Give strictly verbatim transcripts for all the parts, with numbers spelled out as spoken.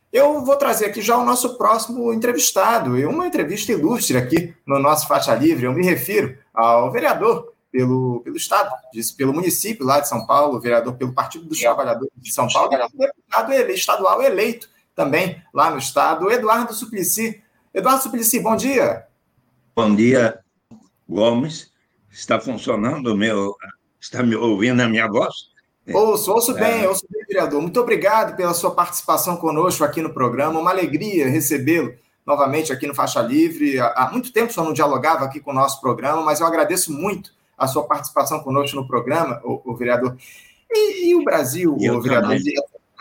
Eu vou trazer aqui já o nosso próximo entrevistado, e uma entrevista ilustre aqui no nosso Faixa Livre. Eu me refiro ao vereador pelo, pelo Estado, disse, pelo município lá de São Paulo, vereador pelo Partido dos Trabalhadores de São Paulo, e deputado ele, estadual eleito também lá no Estado, Eduardo Suplicy. Eduardo Suplicy, bom dia. Bom dia, Gomes. Está funcionando o meu... Está me ouvindo a minha voz? Ouço, ouço bem, ouço bem, vereador. Muito obrigado pela sua participação conosco aqui no programa. Uma alegria recebê-lo novamente aqui no Faixa Livre. Há muito tempo que eu não dialogava aqui com o nosso programa, mas eu agradeço muito a sua participação conosco no programa, o, o vereador. E, e o Brasil, eu o vereador? Também,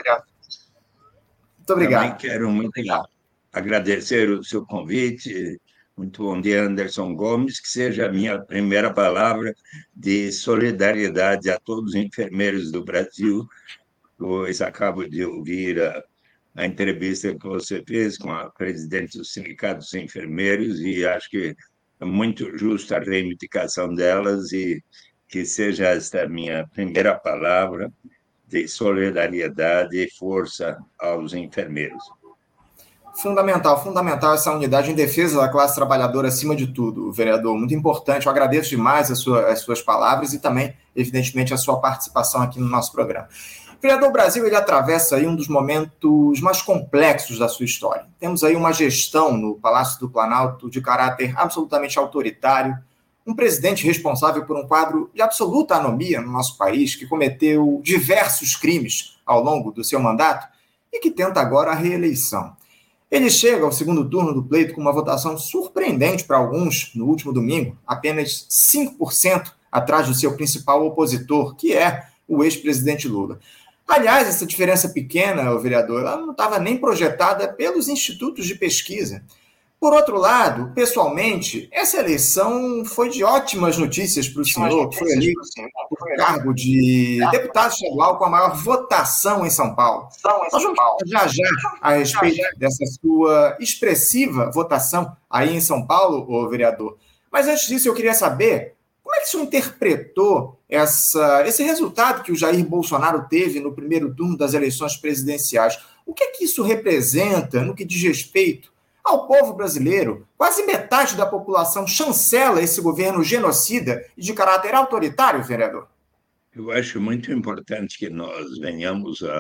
muito obrigado. Também quero muito agradecer o seu convite. Muito bom dia, Anderson Gomes. Que seja a minha primeira palavra de solidariedade a todos os enfermeiros do Brasil, pois acabo de ouvir a, a entrevista que você fez com a presidente do Sindicato dos Enfermeiros e acho que é muito justa a reivindicação delas e que seja esta a minha primeira palavra de solidariedade e força aos enfermeiros. Fundamental, fundamental essa unidade em defesa da classe trabalhadora acima de tudo, vereador. Muito importante. Eu agradeço demais a sua, as suas palavras e também, evidentemente, a sua participação aqui no nosso programa. O vereador Brasil ele atravessa aí um dos momentos mais complexos da sua história. Temos aí uma gestão no Palácio do Planalto de caráter absolutamente autoritário, um presidente responsável por um quadro de absoluta anomia no nosso país, que cometeu diversos crimes ao longo do seu mandato e que tenta agora a reeleição. Ele chega ao segundo turno do pleito com uma votação surpreendente para alguns no último domingo, apenas cinco por cento atrás do seu principal opositor, que é o ex-presidente Lula. Aliás, essa diferença pequena, o vereador, ela não estava nem projetada pelos institutos de pesquisa. Por outro lado, pessoalmente, essa eleição foi de ótimas notícias para o senhor, que foi eleito por cargo de deputado estadual com a maior votação em São Paulo. Nós vamos falar já já a respeito dessa sua expressiva votação aí em São Paulo, ô vereador. Mas antes disso, eu queria saber como é que o senhor interpretou essa, esse resultado que o Jair Bolsonaro teve no primeiro turno das eleições presidenciais. O que é que isso representa no que diz respeito ao povo brasileiro? Quase metade da população chancela esse governo genocida e de caráter autoritário, vereador. Eu acho muito importante que nós venhamos a,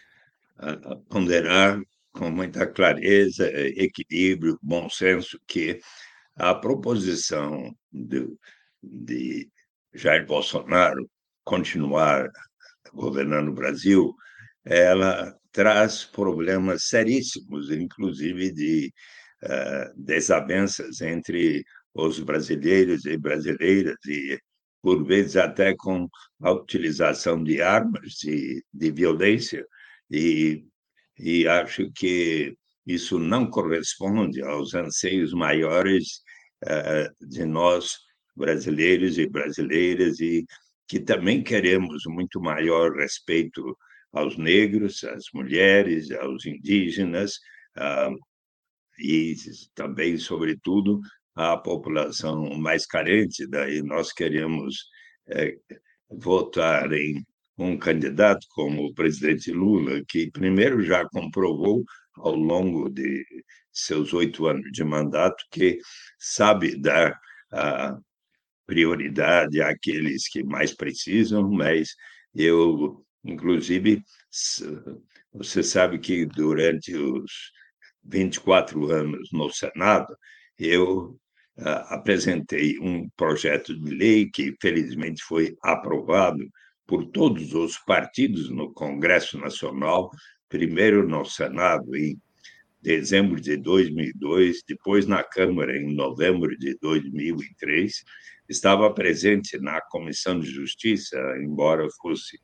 a, a ponderar com muita clareza, equilíbrio, bom senso, que a proposição de, de Jair Bolsonaro continuar governando o Brasil, ela traz problemas seríssimos, inclusive de uh, desavenças entre os brasileiros e brasileiras, e por vezes até com a utilização de armas de, de violência, e, e acho que isso não corresponde aos anseios maiores uh, de nós, brasileiros e brasileiras, e que também queremos muito maior respeito aos negros, às mulheres, aos indígenas, uh, e também, sobretudo, à população mais carente. Daí nós queremos é, votar em um candidato como o presidente Lula, que primeiro já comprovou ao longo de seus oito anos de mandato que sabe dar a prioridade àqueles que mais precisam, mas eu, inclusive, você sabe que durante os vinte e quatro anos no Senado, eu uh, apresentei um projeto de lei que, felizmente, foi aprovado por todos os partidos no Congresso Nacional, primeiro no Senado em dezembro de dois mil e dois, depois na Câmara em novembro de dois mil e três, estava presente na Comissão de Justiça, embora fosse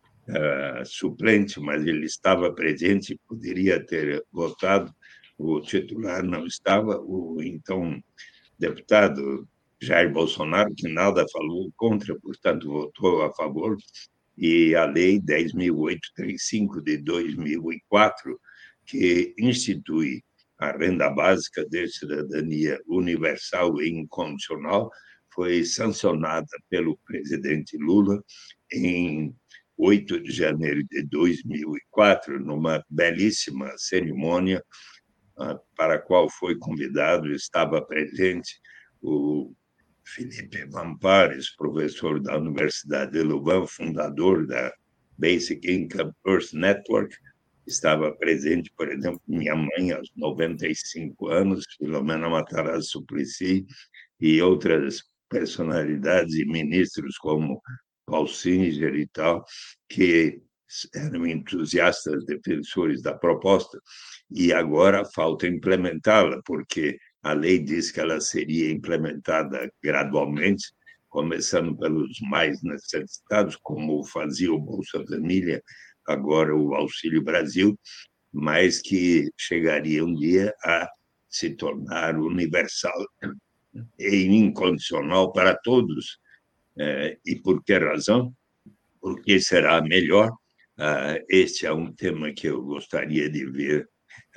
uh, suplente, mas ele estava presente e poderia ter votado. O titular não estava, o então deputado Jair Bolsonaro, que nada falou contra, portanto, votou a favor, e a Lei dez mil oitocentos e trinta e cinco de dois mil e quatro, que institui a renda básica de cidadania universal e incondicional, foi sancionada pelo presidente Lula em oito de janeiro de dois mil e quatro, numa belíssima cerimônia para a qual foi convidado, estava presente o Felipe Vampares, professor da Universidade de Louvain, fundador da Basic Income Earth Network. Estava presente, por exemplo, minha mãe, aos noventa e cinco anos, Filomena Matarazzo Suplicy, e outras personalidades e ministros como Paul Singer e tal, que eram entusiastas defensores da proposta, e agora falta implementá-la, porque a lei diz que ela seria implementada gradualmente, começando pelos mais necessitados, como fazia o Bolsa Família, agora o Auxílio Brasil, mas que chegaria um dia a se tornar universal e incondicional para todos. E por que razão? Porque será melhor. Este é um tema que eu gostaria de ver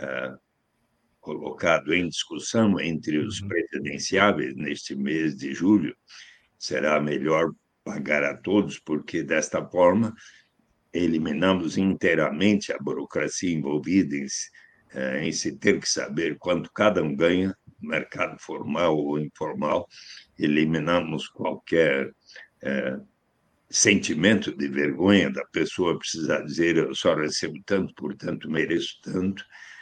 colocado em discussão entre os presidenciáveis neste mês de julho. Será melhor pagar a todos, porque desta forma eliminamos inteiramente a burocracia envolvida em, em se ter que saber quanto cada um ganha, no mercado formal ou informal. Eliminamos qualquer é, sentimento de vergonha da pessoa precisar dizer eu só recebo tanto, portanto mereço tanto.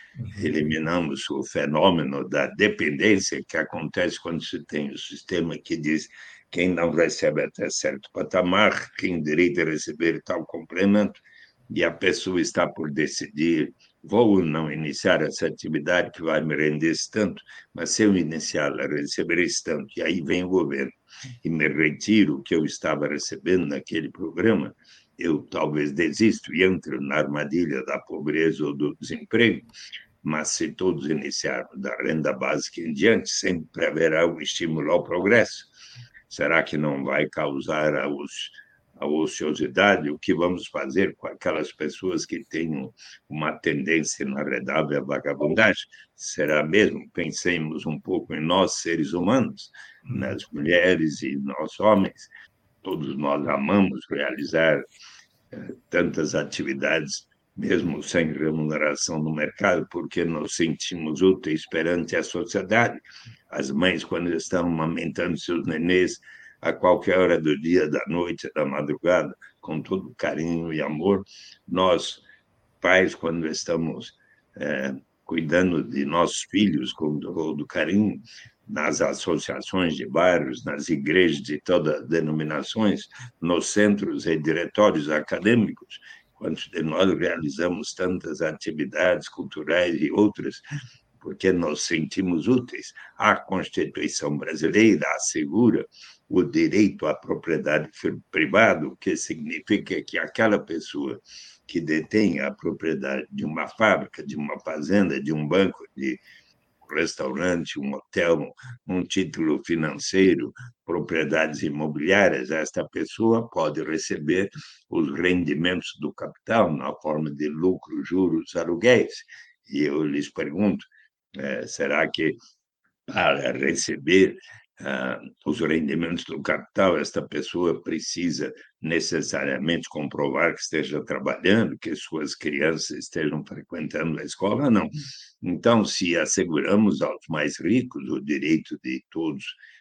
Eliminamos o fenômeno da dependência que acontece quando se tem o sistema que diz quem não recebe até certo patamar, quem direito a receber tal complemento, e a pessoa está por decidir, vou ou não iniciar essa atividade que vai me render esse tanto, mas se eu iniciar, receber esse tanto, e aí vem o governo e me retiro o que eu estava recebendo naquele programa, eu talvez desisto e entro na armadilha da pobreza ou do desemprego. Mas se todos iniciarmos da renda básica em diante, sempre haverá um estímulo ao progresso. Será que não vai causar a, os, a ociosidade? O que vamos fazer com aquelas pessoas que têm uma tendência inaredável à vagabundagem? Será mesmo? Pensemos um pouco em nós, seres humanos, nas mulheres e nós, homens. Todos nós amamos realizar eh, tantas atividades mesmo sem remuneração no mercado, porque nos sentimos úteis perante a sociedade. As mães, quando estão amamentando seus nenês, a qualquer hora do dia, da noite, da madrugada, com todo carinho e amor. Nós, pais, quando estamos é, cuidando de nossos filhos com todo carinho, nas associações de bairros, nas igrejas de todas as denominações, nos centros e diretórios acadêmicos, quantos de nós realizamos tantas atividades culturais e outras, porque nos sentimos úteis. A Constituição brasileira assegura o direito à propriedade privada, o que significa que aquela pessoa que detém a propriedade de uma fábrica, de uma fazenda, de um banco, de um restaurante, um hotel, um título financeiro, propriedades imobiliárias, esta pessoa pode receber os rendimentos do capital na forma de lucro, juros, aluguéis. E eu lhes pergunto, eh, será que para receber ah, os rendimentos do capital, esta pessoa precisa necessariamente comprovar que esteja trabalhando, que suas crianças estejam frequentando a escola? Não. Então, se asseguramos aos mais ricos o direito de todos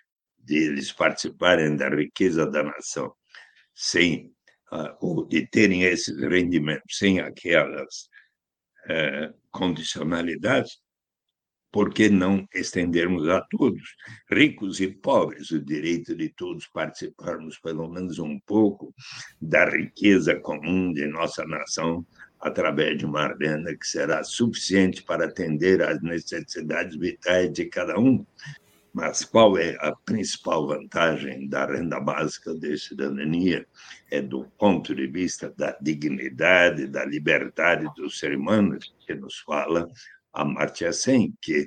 deles participarem da riqueza da nação, sem uh, ou de terem esses rendimentos, sem aquelas uh, condicionalidades, por que não estendermos a todos, ricos e pobres, o direito de todos participarmos pelo menos um pouco da riqueza comum de nossa nação através de uma renda que será suficiente para atender às necessidades vitais de cada um? Mas qual é a principal vantagem da renda básica de cidadania? É do ponto de vista da dignidade, da liberdade do ser humano, que nos fala Amartya Sen, que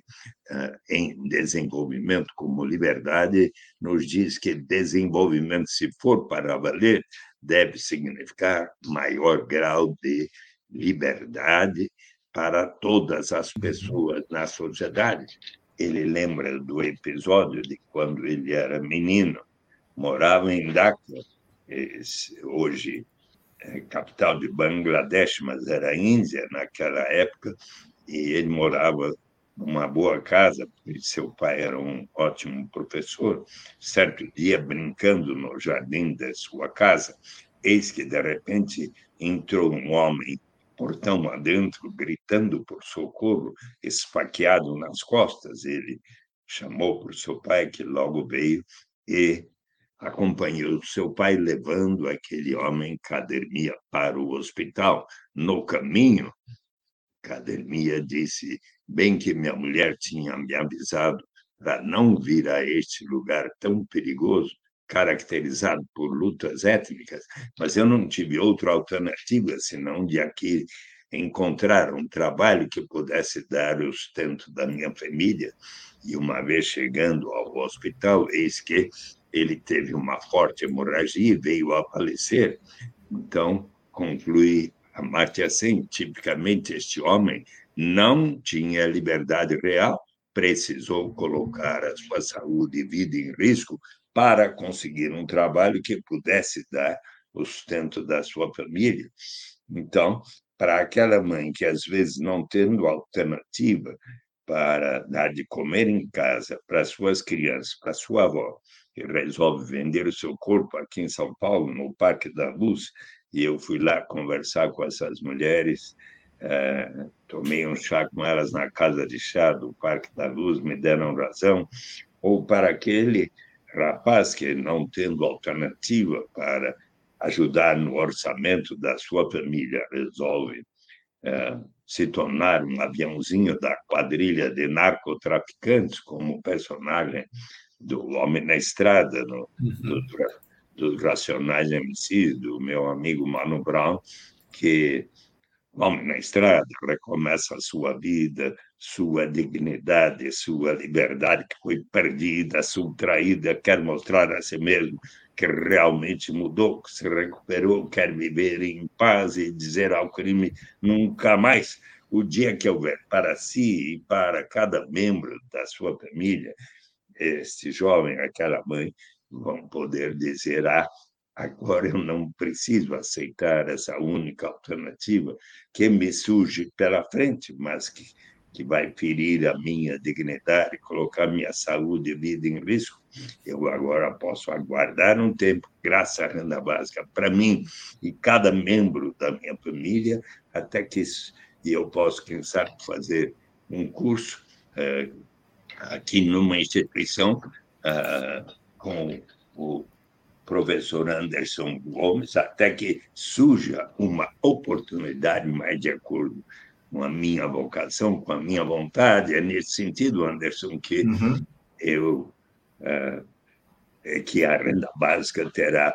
em desenvolvimento como liberdade nos diz que desenvolvimento, se for para valer, deve significar maior grau de liberdade para todas as pessoas na sociedade. Ele lembra do episódio de quando ele era menino, morava em Dhaka, hoje capital de Bangladesh, mas era Índia naquela época, e ele morava numa boa casa, porque seu pai era um ótimo professor. Certo dia, brincando no jardim da sua casa, eis que, de repente, entrou um homem, portão adentro, gritando por socorro, esfaqueado nas costas. Ele chamou por seu pai, que logo veio, e acompanhou seu pai levando aquele homem Cadermia para o hospital. No caminho, Cadermia disse: bem que minha mulher tinha me avisado para não vir a este lugar tão perigoso, caracterizado por lutas étnicas, mas eu não tive outra alternativa senão de aqui encontrar um trabalho que pudesse dar o sustento da minha família. E uma vez chegando ao hospital, eis que ele teve uma forte hemorragia e veio a falecer. Então, conclui a Amartya assim: tipicamente, este homem não tinha liberdade real, precisou colocar a sua saúde e vida em risco para conseguir um trabalho que pudesse dar o sustento da sua família. Então, para aquela mãe que, às vezes, não tendo alternativa para dar de comer em casa para suas crianças, para sua avó, que resolve vender o seu corpo aqui em São Paulo, no Parque da Luz, e eu fui lá conversar com essas mulheres, eh, tomei um chá com elas na casa de chá do Parque da Luz, me deram razão. Ou para aquele rapaz que, não tendo alternativa para ajudar no orçamento da sua família, resolve eh, se tornar um aviãozinho da quadrilha de narcotraficantes, como personagem do Homem na Estrada, no, do, dos Racionais M Cs, do meu amigo Mano Brown, que Homem na Estrada recomeça a sua vida, sua dignidade, sua liberdade que foi perdida, subtraída, quer mostrar a si mesmo que realmente mudou, que se recuperou, quer viver em paz e dizer ao crime nunca mais. O dia que houver para si e para cada membro da sua família, este jovem, aquela mãe, vão poder dizer: ah, agora eu não preciso aceitar essa única alternativa que me surge pela frente, mas que, que vai ferir a minha dignidade, colocar minha saúde e vida em risco. Eu agora posso aguardar um tempo, graças à renda básica, para mim e cada membro da minha família, até que e eu posso, quem sabe, fazer um curso eh, aqui numa instituição uh, com o professor Anderson Gomes, até que surja uma oportunidade mais de acordo com a minha vocação, com a minha vontade. É nesse sentido, Anderson, que uhum. eu uh, é que a renda básica terá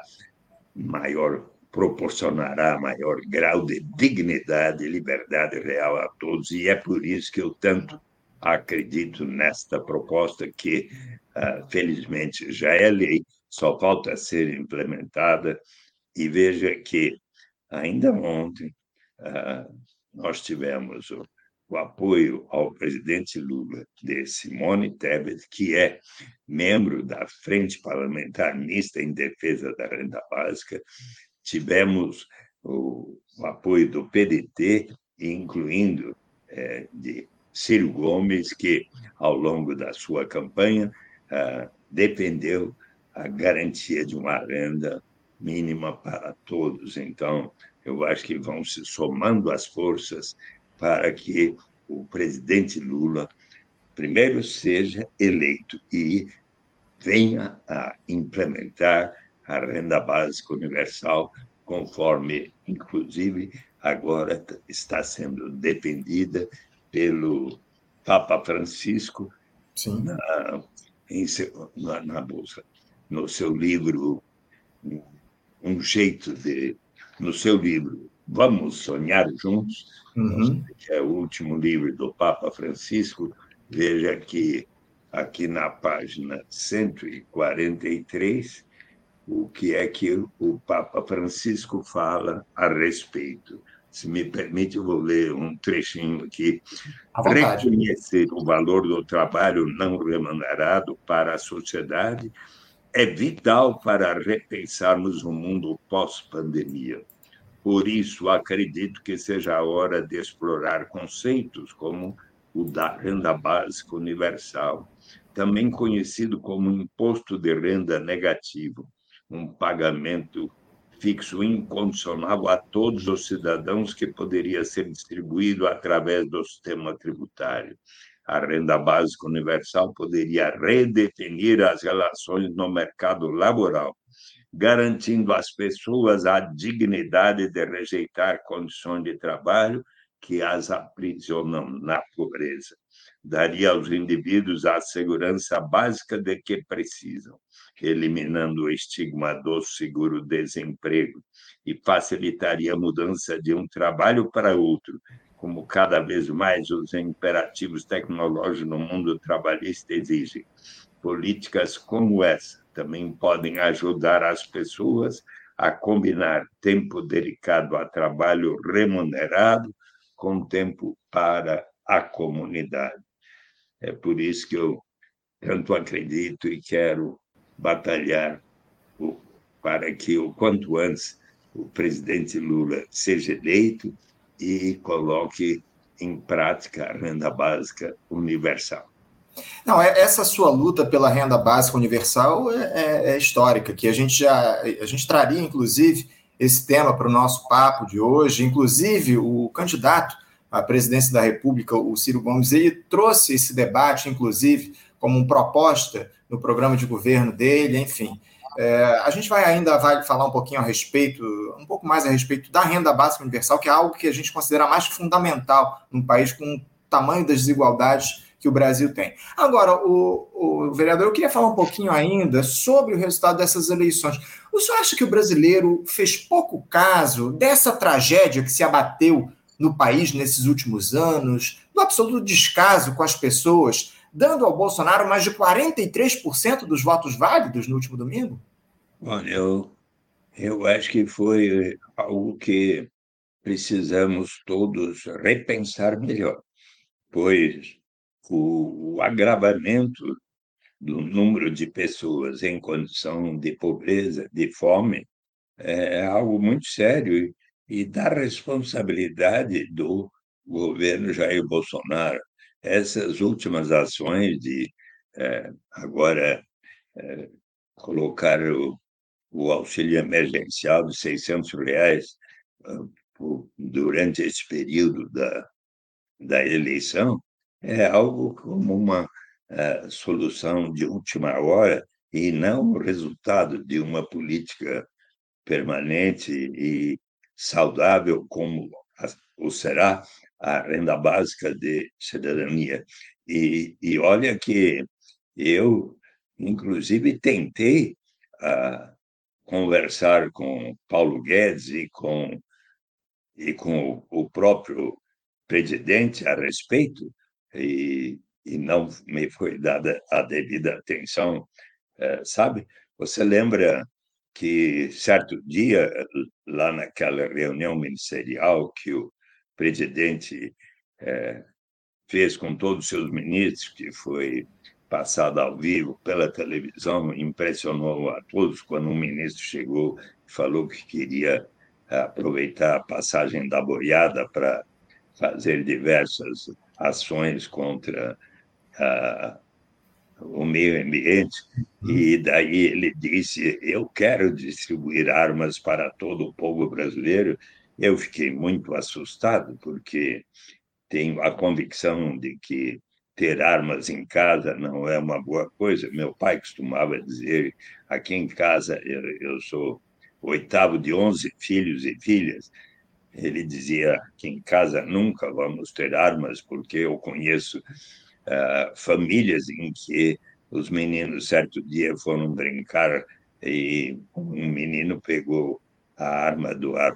maior, proporcionará maior grau de dignidade e liberdade real a todos, e é por isso que eu tanto acredito nesta proposta que, uh, felizmente, já é lei, só falta ser implementada. E veja que, ainda ontem, uh, nós tivemos o, o apoio ao presidente Lula de Simone Tebet, que é membro da Frente Parlamentar Mista em Defesa da Renda Básica. Tivemos o, o apoio do P D T, incluindo eh, de Ciro Gomes, que, ao longo da sua campanha, uh, defendeu a garantia de uma renda mínima para todos. Então, eu acho que vão se somando as forças para que o presidente Lula, primeiro, seja eleito e venha a implementar a renda básica universal, conforme, inclusive, agora está sendo defendida pelo Papa Francisco na, em, na, na Bolsa, no seu livro, um jeito de, no seu livro Vamos Sonhar Juntos, uhum. que é o último livro do Papa Francisco. Veja que aqui na página cento e quarenta e três, o que é que o Papa Francisco fala a respeito. Se me permite, eu vou ler um trechinho aqui. Reconhecer o valor do trabalho não remunerado para a sociedade é vital para repensarmos o mundo pós-pandemia. Por isso, acredito que seja a hora de explorar conceitos como o da renda básica universal, também conhecido como imposto de renda negativo, um pagamento fixo incondicional a todos os cidadãos que poderia ser distribuído através do sistema tributário. A renda básica universal poderia redefinir as relações no mercado laboral, garantindo às pessoas a dignidade de rejeitar condições de trabalho que as aprisionam na pobreza. Daria aos indivíduos a segurança básica de que precisam, eliminando o estigma do seguro-desemprego, e facilitaria a mudança de um trabalho para outro, como cada vez mais os imperativos tecnológicos no mundo trabalhista exigem. Políticas como essa também podem ajudar as pessoas a combinar tempo dedicado a trabalho remunerado com tempo para a comunidade. É por isso que eu tanto acredito e quero batalhar para que, o quanto antes, o presidente Lula seja eleito e coloque em prática a renda básica universal. Não, essa sua luta pela renda básica universal é, é, é histórica, que a gente já a gente traria, inclusive, esse tema para o nosso papo de hoje. Inclusive, o candidato à presidência da República, o Ciro Gomes, ele trouxe esse debate, inclusive, como uma proposta no programa de governo dele, enfim. É, a gente vai ainda vai falar um pouquinho a respeito, um pouco mais a respeito da renda básica universal, que é algo que a gente considera mais fundamental num país com o tamanho das desigualdades que o Brasil tem. Agora, o, o vereador, eu queria falar um pouquinho ainda sobre o resultado dessas eleições. O senhor acha que o brasileiro fez pouco caso dessa tragédia que se abateu no país nesses últimos anos, do absoluto descaso com as pessoas, dando ao Bolsonaro mais de quarenta e três por cento dos votos válidos no último domingo? Olha, eu, eu acho que foi algo que precisamos todos repensar melhor, pois o, o agravamento do número de pessoas em condição de pobreza, de fome, é algo muito sério e, e da responsabilidade do governo Jair Bolsonaro. Essas últimas ações de é, agora é, colocar o, o auxílio emergencial de seiscentos reais uh, por, durante esse período da, da eleição é algo como uma uh, solução de última hora e não o resultado de uma política permanente e saudável como a, o será a renda básica de cidadania. E, e olha que eu, inclusive, tentei uh, conversar com Paulo Guedes e com, e com o próprio presidente a respeito, e, e não me foi dada a devida atenção, uh, sabe? Você lembra que certo dia, lá naquela reunião ministerial que o presidente eh, fez com todos os seus ministros, que foi passada ao vivo pela televisão, impressionou a todos quando um ministro chegou e falou que queria aproveitar a passagem da boiada para fazer diversas ações contra a o meio ambiente, e daí ele disse: eu quero distribuir armas para todo o povo brasileiro. Eu fiquei muito assustado, porque tenho a convicção de que ter armas em casa não é uma boa coisa. Meu pai costumava dizer, aqui em casa, eu, eu sou o oitavo de onze filhos e filhas, ele dizia que em casa nunca vamos ter armas, porque eu conheço uh, famílias em que os meninos, certo dia, foram brincar e um menino pegou a arma do, ar,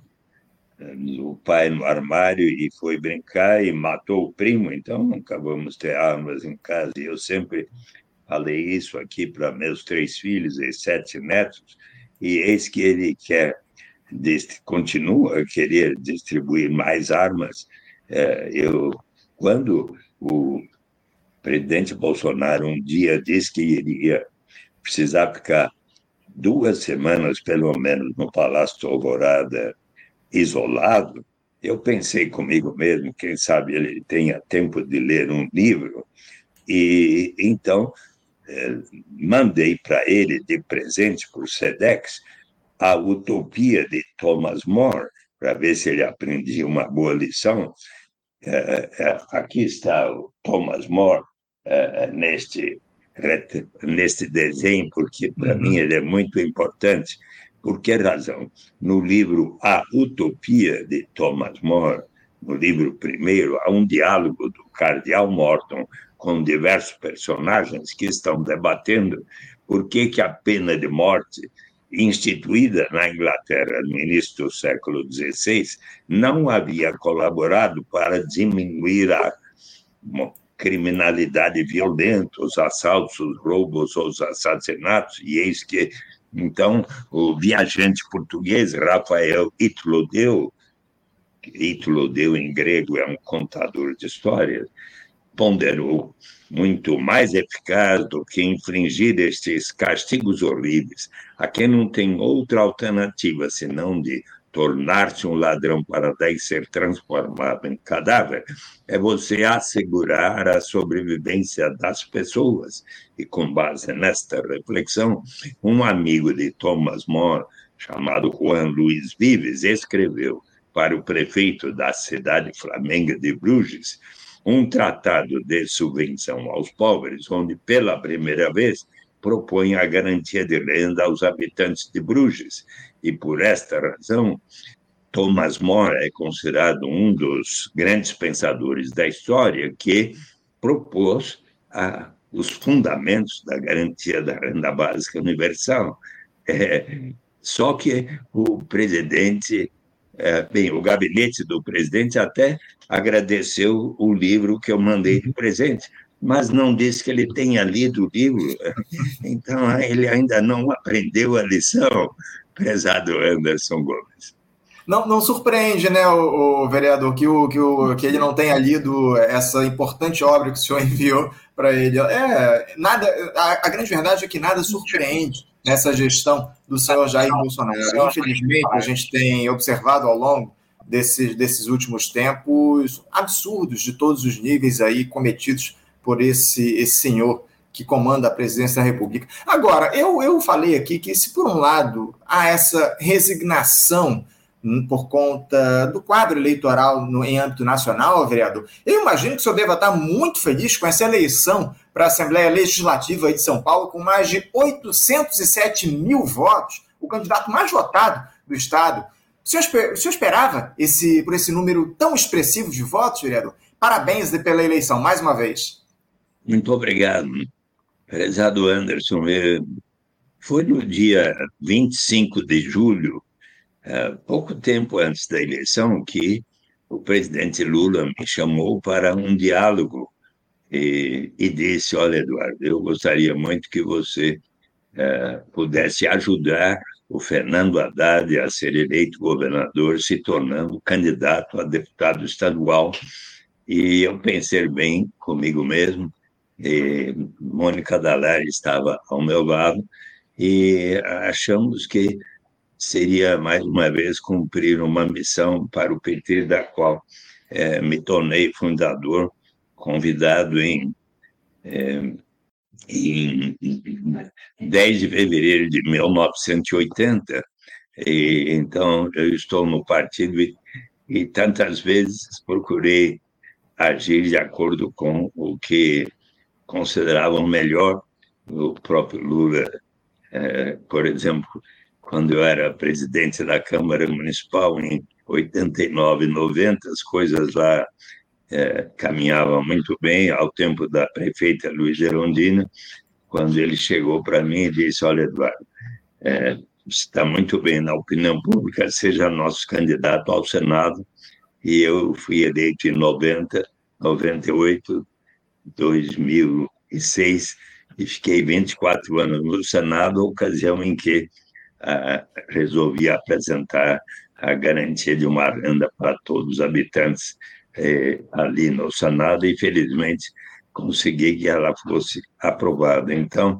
do pai no armário e foi brincar e matou o primo. Então, nunca vamos ter armas em casa. E eu sempre falei isso aqui para meus três filhos e sete netos, e eis que ele quer, continua a querer distribuir mais armas. Eu, quando o presidente Bolsonaro um dia disse que iria precisar ficar duas semanas, pelo menos, no Palácio do Alvorada, isolado, eu pensei comigo mesmo, quem sabe ele tenha tempo de ler um livro, e então eh, mandei para ele de presente por SEDEX a Utopia de Thomas More, para ver se ele aprendia uma boa lição. É, é, aqui está o Thomas More é, neste, neste desenho, porque para uhum. mim ele é muito importante. Por que razão? No livro A Utopia de Thomas More, no livro primeiro, há um diálogo do cardeal Morton com diversos personagens que estão debatendo por que, que a pena de morte instituída na Inglaterra no início do século dezesseis, não havia colaborado para diminuir a criminalidade violenta, os assaltos, os roubos, os assassinatos, e eis que, então, o viajante português, Rafael Itlodeu, Itlodeu em grego é um contador de histórias, ponderou muito mais eficaz do que infringir estes castigos horríveis, a quem não tem outra alternativa senão de tornar-se um ladrão para daí ser transformado em cadáver, é você assegurar a sobrevivência das pessoas. E com base nesta reflexão, um amigo de Thomas More, chamado Juan Luís Vives, escreveu para o prefeito da cidade flamenga de Bruges um tratado de subvenção aos pobres, onde, pela primeira vez, propõe a garantia de renda aos habitantes de Bruges. E, por esta razão, Thomas More é considerado um dos grandes pensadores da história que propôs a, os fundamentos da garantia da renda básica universal. É, só que o presidente... É, bem, o gabinete do presidente até agradeceu o livro que eu mandei de presente, mas não disse que ele tenha lido o livro. Então, ele ainda não aprendeu a lição, prezado Anderson Gomes. Não, não surpreende, né, o, o vereador, que, o, que, o, que ele não tenha lido essa importante obra que o senhor enviou para ele. É, nada, a, a grande verdade é que nada surpreende nessa gestão do senhor Jair Bolsonaro. Infelizmente, a gente tem observado ao longo desses, desses últimos tempos absurdos de todos os níveis aí cometidos por esse, esse senhor que comanda a presidência da República. Agora, eu, eu falei aqui que se por um lado há essa resignação por conta do quadro eleitoral no, em âmbito nacional, vereador, eu imagino que o senhor deva estar muito feliz com essa eleição para a Assembleia Legislativa de São Paulo, com mais de oitocentos e sete mil votos, o candidato mais votado do Estado. O senhor, o senhor esperava esse, por esse número tão expressivo de votos, vereador? Parabéns pela eleição, mais uma vez. Muito obrigado, prezado Anderson. Foi no dia vinte e cinco de julho, pouco tempo antes da eleição, que o presidente Lula me chamou para um diálogo e, e disse: olha, Eduardo, eu gostaria muito que você eh, pudesse ajudar o Fernando Haddad a ser eleito governador, se tornando candidato a deputado estadual. E eu pensei bem comigo mesmo, e Mônica Dallari estava ao meu lado, e achamos que seria, mais uma vez, cumprir uma missão para o P T, da qual eh, me tornei fundador, convidado em, eh, em dez de fevereiro de mil novecentos e oitenta. E, então, eu estou no partido e, e tantas vezes procurei agir de acordo com o que consideravam melhor. O próprio Lula, eh, por exemplo, quando eu era presidente da Câmara Municipal, em oitenta e nove, noventa, as coisas lá é, caminhavam muito bem, ao tempo da prefeita Luiz Gerondina, quando ele chegou para mim e disse: olha, Eduardo, é, está muito bem na opinião pública, seja nosso candidato ao Senado. E eu fui eleito em noventa, noventa e oito, dois mil e seis, e fiquei vinte e quatro anos no Senado, ocasião em que Uh, resolvi apresentar a garantia de uma renda para todos os habitantes eh, ali no Senado, e felizmente consegui que ela fosse aprovada. Então,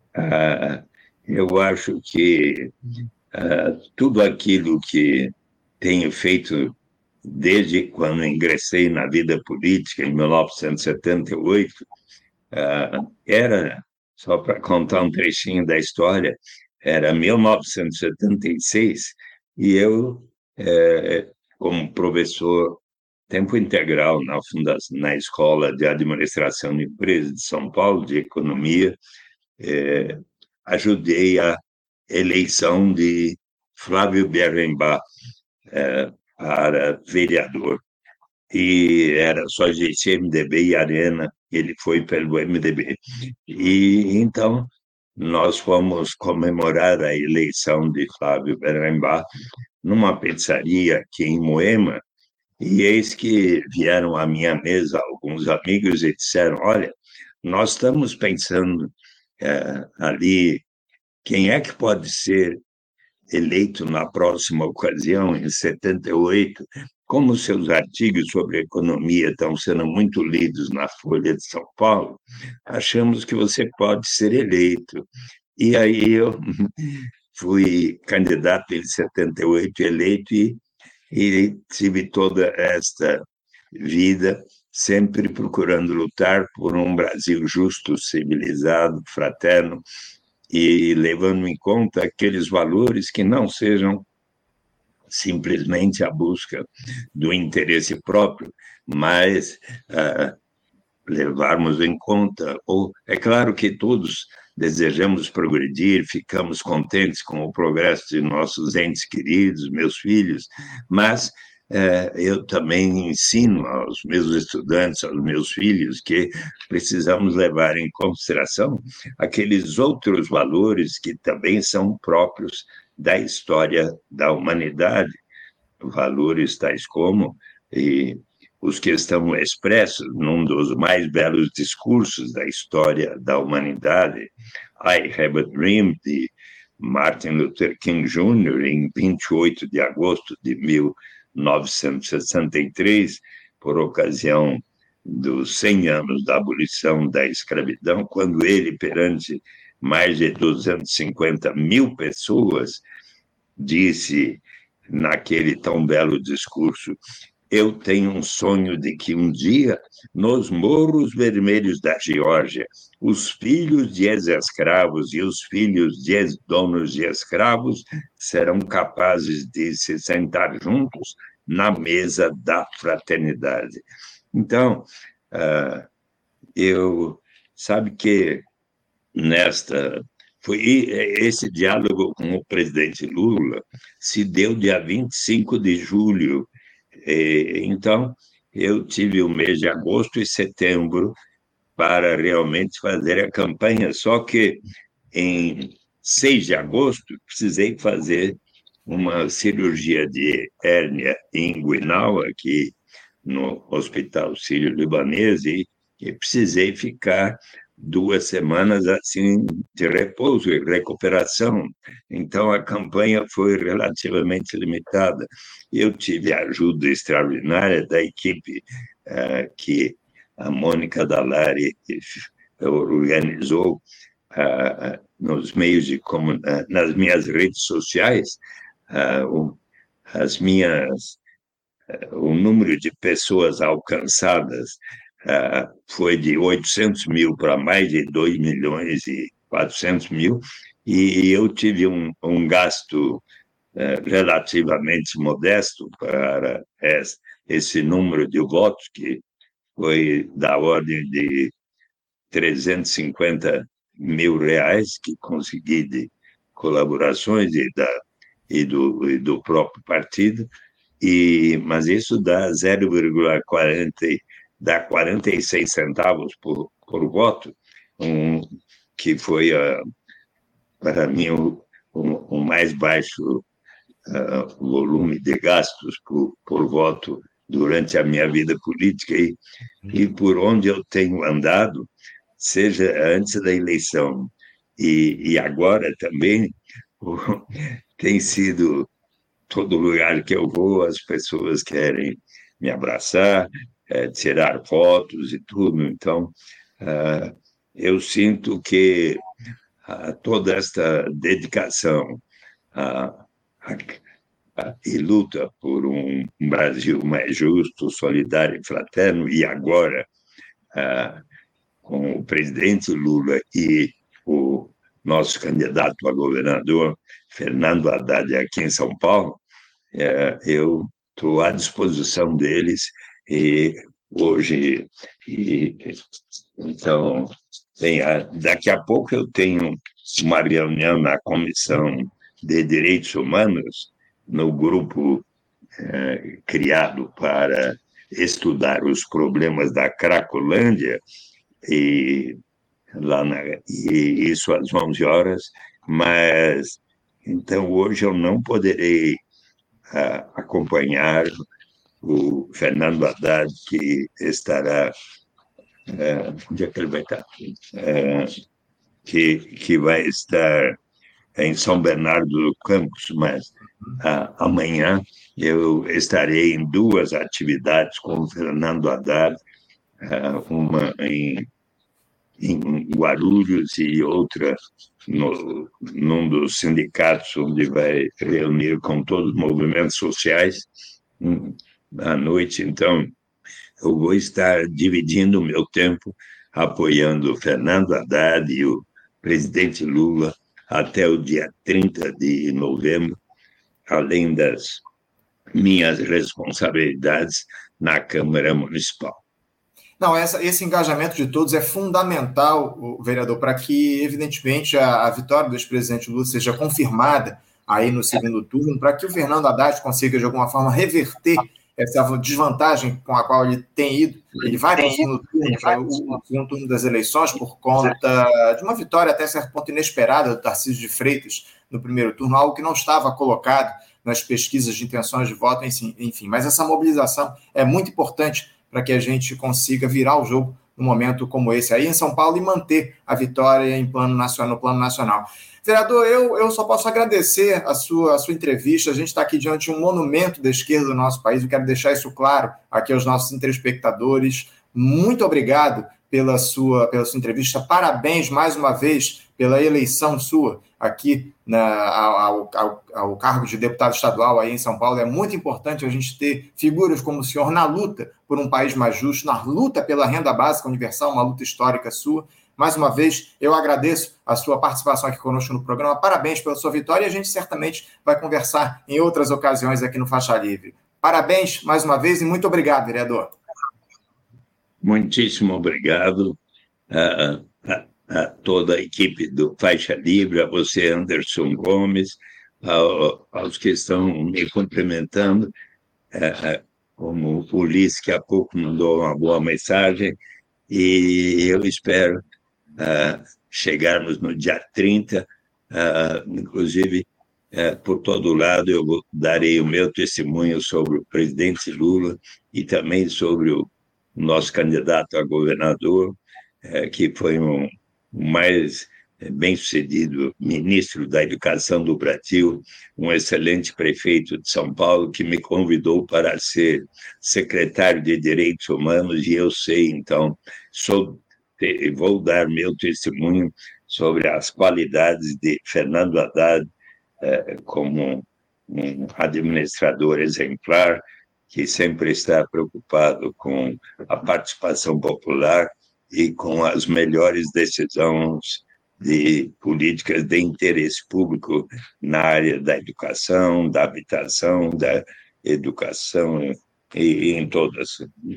uh, eu acho que uh, tudo aquilo que tenho feito desde quando ingressei na vida política, em mil novecentos e setenta e oito, ah, era, só para contar um trechinho da história, era mil novecentos e setenta e seis e eu, eh, como professor tempo integral na, fundação, na Escola de Administração de Empresas de São Paulo, de Economia, eh, ajudei a eleição de Flávio Berrenbach eh, para vereador. E era só G C, M D B e Arena, ele foi pelo M D B. E então nós fomos comemorar a eleição de Flávio Berrenbach numa pizzaria aqui em Moema, e eis que vieram à minha mesa alguns amigos e disseram: olha, nós estamos pensando é, ali quem é que pode ser eleito na próxima ocasião, em setenta e oito, como seus artigos sobre economia estão sendo muito lidos na Folha de São Paulo, achamos que você pode ser eleito. E aí eu fui candidato em setenta e oito, eleito, e, e tive toda esta vida sempre procurando lutar por um Brasil justo, civilizado, fraterno, e levando em conta aqueles valores que não sejam simplesmente a busca do interesse próprio, mas uh, levarmos em conta, ou é claro que todos desejamos progredir, ficamos contentes com o progresso de nossos entes queridos, meus filhos, mas é, eu também ensino aos meus estudantes, aos meus filhos, que precisamos levar em consideração aqueles outros valores que também são próprios da história da humanidade, valores tais como e os que estão expressos num dos mais belos discursos da história da humanidade, I Have a Dream, de Martin Luther King Júnior, em vinte e oito de agosto de mil novecentos e sessenta e três, por ocasião dos cem anos da abolição da escravidão, quando ele, perante mais de duzentas e cinquenta mil pessoas, disse naquele tão belo discurso: eu tenho um sonho de que um dia, nos morros vermelhos da Geórgia, os filhos de ex-escravos e os filhos de ex-donos de escravos serão capazes de se sentar juntos na mesa da fraternidade. Então, uh, eu sabe que nesta foi esse diálogo com o presidente Lula se deu dia vinte e cinco de julho. Então, eu tive o mês de agosto e setembro para realmente fazer a campanha, só que em seis de agosto precisei fazer uma cirurgia de hérnia inguinal aqui no Hospital Sírio-Libanês e, e precisei ficar duas semanas assim de repouso e recuperação. Então a campanha foi relativamente limitada. Eu tive a ajuda extraordinária da equipe uh, que a Mônica Dallari organizou uh, nos meios de comunicação, nas minhas redes sociais, uh, as minhas o número de pessoas alcançadas uh, foi de oitocentos mil para mais de dois milhões e quatrocentos mil, e eu tive um, um gasto uh, relativamente modesto para esse, esse número de votos, que foi da ordem de trezentos e cinquenta mil reais que consegui de colaborações e, da, e, do, e do próprio partido. E, mas isso dá zero vírgula quarenta, dá quarenta e seis centavos por, por voto, um, que foi, uh, para mim, o, o, o mais baixo uh, volume de gastos por, por voto durante a minha vida política, e, e por onde eu tenho andado, seja antes da eleição e, e agora também, tem sido... todo lugar que eu vou, as pessoas querem me abraçar, é, tirar fotos e tudo. Então, uh, eu sinto que uh, toda esta dedicação uh, e luta por um Brasil mais justo, solidário e fraterno, e agora, com o presidente Lula e o nosso candidato a governador, Fernando Haddad, aqui em São Paulo, eu estou à disposição deles, e hoje, e, então, tem a, daqui a pouco eu tenho uma reunião na Comissão de Direitos Humanos, no grupo eh, criado para estudar os problemas da Cracolândia, e, lá na, e isso às onze horas, mas então hoje eu não poderei uh, acompanhar o Fernando Haddad, que estará, uh, onde é que ele vai estar? Uh, que, que vai estar em São Bernardo do Campos, mas uh, amanhã eu estarei em duas atividades com o Fernando Haddad, uh, uma em, em Guarulhos e outra no, num dos sindicatos, onde vai reunir com todos os movimentos sociais à noite. Então, eu vou estar dividindo o meu tempo apoiando o Fernando Haddad e o presidente Lula até o dia trinta de novembro, além das minhas responsabilidades na Câmara Municipal. Não, essa, esse engajamento de todos é fundamental, vereador, para que, evidentemente, a, a vitória do ex-presidente Lula seja confirmada aí no segundo turno, para que o Fernando Haddad consiga, de alguma forma, reverter essa desvantagem com a qual ele tem ido. Ele vai para o segundo turno, para o, o segundo turno das eleições, por conta de uma vitória até certo ponto inesperada do Tarcísio de Freitas no primeiro turno, algo que não estava colocado nas pesquisas de intenções de voto, enfim. Mas essa mobilização é muito importante para que a gente consiga virar o jogo num momento como esse aí em São Paulo e manter a vitória em plano nacional, no plano nacional. Vereador, eu, eu só posso agradecer a sua, a sua entrevista. A gente está aqui diante de um monumento da esquerda do nosso país. Eu quero deixar isso claro aqui aos nossos telespectadores. Muito obrigado pela sua, pela sua entrevista. Parabéns mais uma vez pela eleição sua aqui na, ao, ao, ao cargo de deputado estadual aí em São Paulo. É muito importante a gente ter figuras como o senhor na luta por um país mais justo, na luta pela renda básica universal, uma luta histórica sua. Mais uma vez, eu agradeço a sua participação aqui conosco no programa. Parabéns pela sua vitória e a gente certamente vai conversar em outras ocasiões aqui no Faixa Livre. Parabéns mais uma vez e muito obrigado, vereador. Muitíssimo obrigado a, a, a toda a equipe do Faixa Livre, a você, Anderson Gomes, ao, aos que estão me cumprimentando, é, como o Ulisses, que há pouco mandou uma boa mensagem, e eu espero Uh, chegarmos no dia trinta, uh, inclusive, uh, por todo lado, eu darei o meu testemunho sobre o presidente Lula e também sobre o nosso candidato a governador, uh, que foi um, o mais bem-sucedido ministro da Educação do Brasil, um excelente prefeito de São Paulo, que me convidou para ser secretário de Direitos Humanos, e eu sei, então, sou vou dar meu testemunho sobre as qualidades de Fernando Haddad eh, como um administrador exemplar, que sempre está preocupado com a participação popular e com as melhores decisões de políticas de interesse público na área da educação, da habitação, da educação e, e em todas.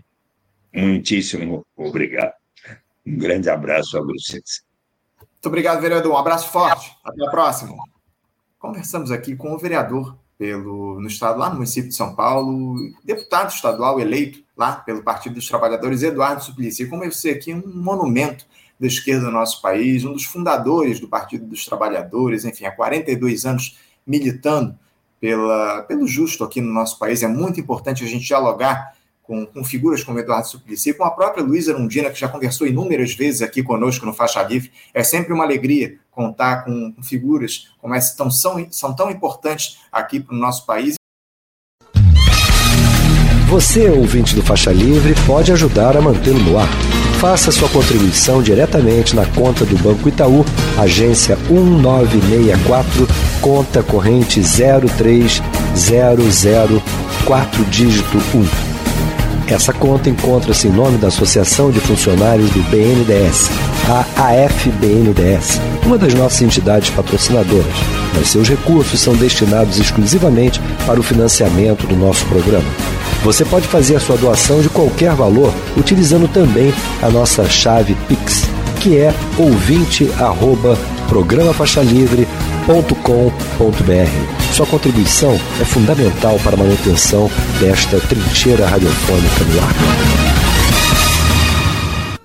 Muitíssimo obrigado. Um grande abraço a vocês. Muito obrigado, vereador. Um abraço forte. Até a próxima. Conversamos aqui com o vereador pelo, no estado, lá no município de São Paulo, deputado estadual eleito lá pelo Partido dos Trabalhadores, Eduardo Suplicy. Como eu sei aqui, um monumento da esquerda do nosso país, um dos fundadores do Partido dos Trabalhadores, enfim, há quarenta e dois anos militando pela, pelo justo aqui no nosso país. É muito importante a gente dialogar Com, com figuras como Eduardo Suplicy, com a própria Luísa Erundina, que já conversou inúmeras vezes aqui conosco no Faixa Livre. É sempre uma alegria contar com, com figuras como essas, tão, são, são tão importantes aqui para o nosso país. Você, ouvinte do Faixa Livre, pode ajudar a mantê-lo no ar. Faça sua contribuição diretamente na conta do Banco Itaú, agência um nove seis quatro, conta corrente zero três zero zero quatro dígito um. Essa conta encontra-se em nome da Associação de Funcionários do B N D E S, a A F B N D E S, uma das nossas entidades patrocinadoras, mas seus recursos são destinados exclusivamente para o financiamento do nosso programa. Você pode fazer a sua doação de qualquer valor utilizando também a nossa chave Pix, que é ouvinte arroba programa faixa livre ponto com ponto b r. Sua contribuição é fundamental para a manutenção desta trincheira radiofônica no ar.